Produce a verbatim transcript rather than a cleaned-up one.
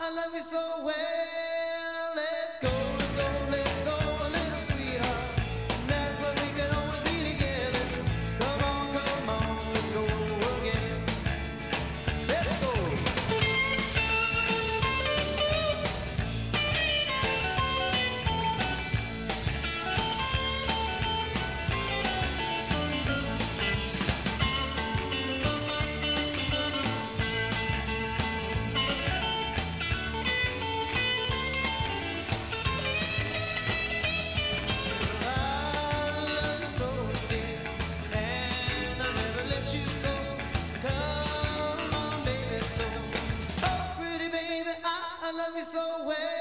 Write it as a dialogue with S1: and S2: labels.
S1: I love you so well. Let's go, let's go, let's go, little sweetheart. That's what we can always be together. Come on, come on, let's go again. Let's go. So well.